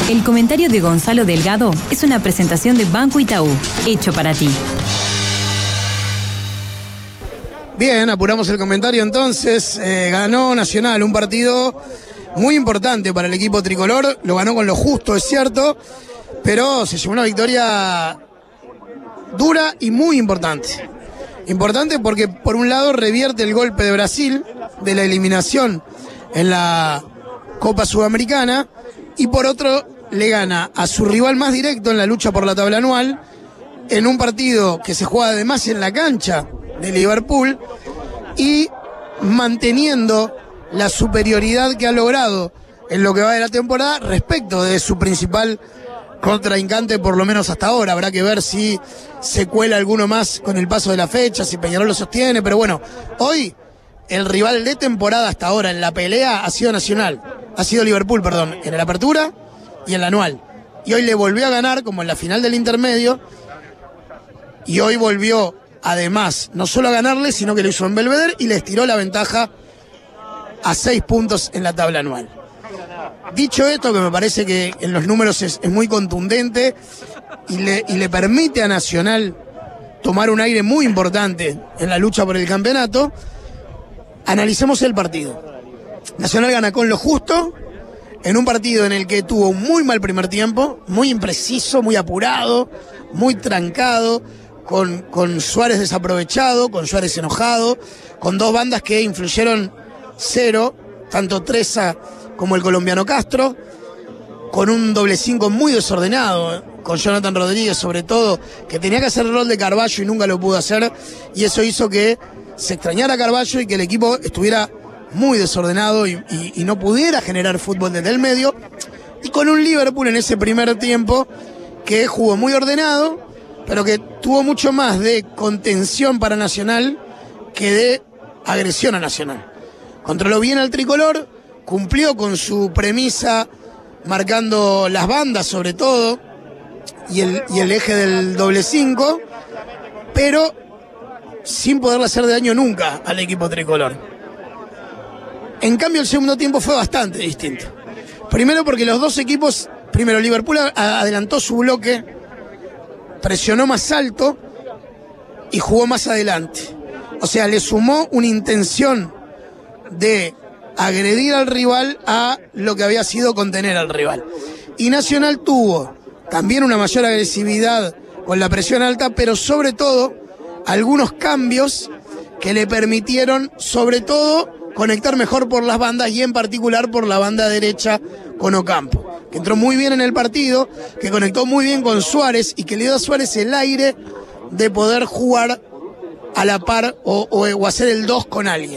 El comentario de Gonzalo Delgado es una presentación de Banco Itaú, hecho para ti. Bien, apuramos el comentario entonces. Ganó Nacional, un partido muy importante para el equipo tricolor. Lo ganó con lo justo, es cierto, pero se llevó una victoria dura y muy importante. Importante porque por un lado revierte el golpe de Brasil de la eliminación en la Copa Sudamericana y por otro le gana a su rival más directo en la lucha por la tabla anual en un partido que se juega además en la cancha de Liverpool y manteniendo la superioridad que ha logrado en lo que va de la temporada respecto de su principal contrincante, por lo menos hasta ahora. Habrá que ver si se cuela alguno más con el paso de la fecha, si Peñarol lo sostiene, pero bueno, hoy el rival de temporada hasta ahora en la pelea ha sido Liverpool, en la apertura y en la anual. Y hoy le volvió a ganar como en la final del intermedio y hoy volvió además no solo a ganarle, sino que lo hizo en Belvedere y le estiró la ventaja a 6 puntos en la tabla anual. Dicho esto, que me parece que en los números es muy contundente y le permite a Nacional tomar un aire muy importante en la lucha por el campeonato, analicemos el partido. Nacional gana con lo justo, en un partido en el que tuvo un muy mal primer tiempo, muy impreciso, muy apurado, muy trancado, con Suárez desaprovechado, con Suárez enojado, con dos bandas que influyeron cero, tanto Treza como el colombiano Castro, con un doble 5 muy desordenado, con Jonathan Rodríguez sobre todo, que tenía que hacer el rol de Carballo y nunca lo pudo hacer, y eso hizo que se extrañara a Carballo y que el equipo estuviera muy desordenado y no pudiera generar fútbol desde el medio, y con un Liverpool en ese primer tiempo que jugó muy ordenado, pero que tuvo mucho más de contención para Nacional que de agresión a Nacional. Controló bien al tricolor, cumplió con su premisa marcando las bandas sobre todo y el eje del doble 5, pero sin poderle hacer daño nunca al equipo tricolor. En cambio el segundo tiempo fue bastante distinto. Primero porque los dos equipos, Liverpool adelantó su bloque, presionó más alto y jugó más adelante. O sea, le sumó una intención de agredir al rival a lo que había sido contener al rival. Y Nacional tuvo también una mayor agresividad con la presión alta, pero sobre todo algunos cambios que le permitieron sobre todo conectar mejor por las bandas y en particular por la banda derecha con Ocampo, que entró muy bien en el partido, que conectó muy bien con Suárez y que le dio a Suárez el aire de poder jugar a la par o hacer el 2 con alguien.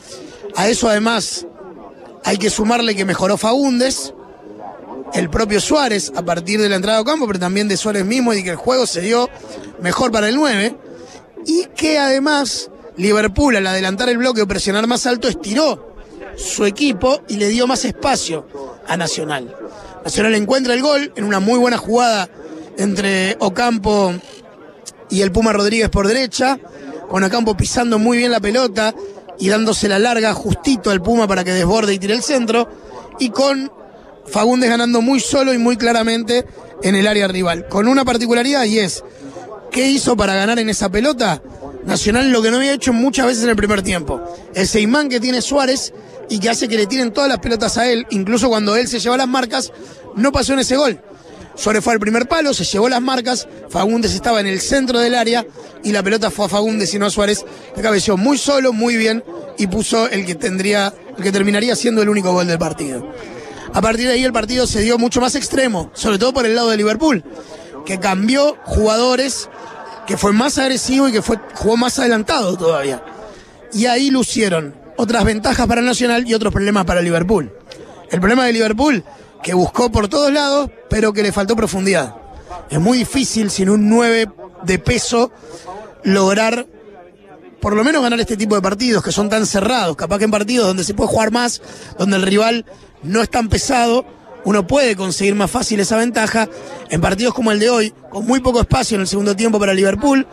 A eso además hay que sumarle que mejoró Faúndez, el propio Suárez a partir de la entrada de Ocampo, pero también de Suárez mismo, y que el juego se dio mejor para el 9, y que además Liverpool al adelantar el bloque o presionar más alto estiró su equipo y le dio más espacio a Nacional. Nacional encuentra el gol en una muy buena jugada entre Ocampo y el Puma Rodríguez por derecha, con Ocampo pisando muy bien la pelota y dándose la larga justito al Puma para que desborde y tire el centro, y con Faúndez ganando muy solo y muy claramente en el área rival, con una particularidad, y es ¿qué hizo para ganar en esa pelota? Nacional lo que no había hecho muchas veces en el primer tiempo, ese imán que tiene Suárez y que hace que le tiren todas las pelotas a él, incluso cuando él se lleva las marcas, no pasó en ese gol. Suárez fue al primer palo, se llevó las marcas, Faúndez estaba en el centro del área y la pelota fue a Faúndez y no a Suárez, que cabeció muy solo, muy bien, y puso el que terminaría siendo el único gol del partido. A partir de ahí el partido se dio mucho más extremo, sobre todo por el lado de Liverpool, que cambió jugadores, que fue más agresivo y que jugó más adelantado todavía. Y ahí lucieron otras ventajas para Nacional y otros problemas para Liverpool. El problema de Liverpool, que buscó por todos lados, pero que le faltó profundidad. Es muy difícil sin un 9 de peso lograr por lo menos ganar este tipo de partidos que son tan cerrados. Capaz que en partidos donde se puede jugar más, donde el rival no es tan pesado, uno puede conseguir más fácil esa ventaja. En partidos como el de hoy, con muy poco espacio en el segundo tiempo para Liverpool,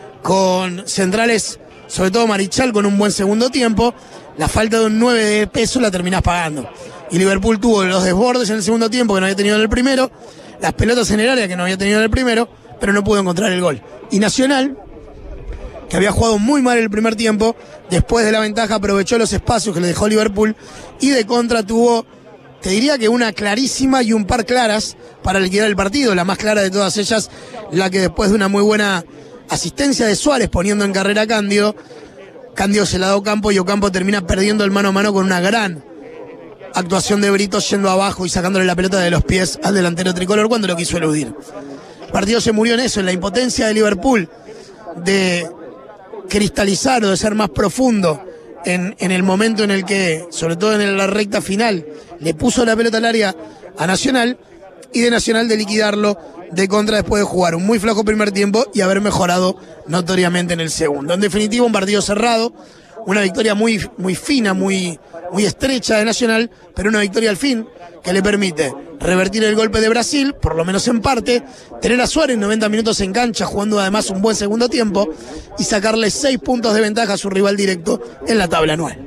con centrales, sobre todo Marichal, con un buen segundo tiempo, la falta de un 9 de peso la terminás pagando. Y Liverpool tuvo los desbordes en el segundo tiempo que no había tenido en el primero, las pelotas en el área que no había tenido en el primero, pero no pudo encontrar el gol. Y Nacional, que había jugado muy mal el primer tiempo, después de la ventaja aprovechó los espacios que le dejó Liverpool y de contra tuvo, te diría que una clarísima y un par claras para liquidar el partido. La más clara de todas ellas, la que después de una muy buena asistencia de Suárez poniendo en carrera a Cándido se la da a Ocampo y Ocampo termina perdiendo el mano a mano con una gran actuación de Brito yendo abajo y sacándole la pelota de los pies al delantero tricolor cuando lo quiso eludir. El partido se murió en eso, en la impotencia de Liverpool de cristalizar o de ser más profundo en el momento en el que, sobre todo en la recta final, le puso la pelota al área a Nacional, y de Nacional de liquidarlo de contra después de jugar un muy flojo primer tiempo y haber mejorado notoriamente en el segundo. En definitiva, un partido cerrado, una victoria muy fina, muy estrecha de Nacional, pero una victoria al fin que le permite revertir el golpe de Brasil, por lo menos en parte, tener a Suárez 90 minutos en cancha, jugando además un buen segundo tiempo, y sacarle 6 puntos de ventaja a su rival directo en la tabla anual.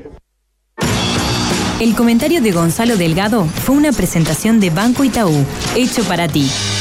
El comentario de Gonzalo Delgado fue una presentación de Banco Itaú, hecho para ti.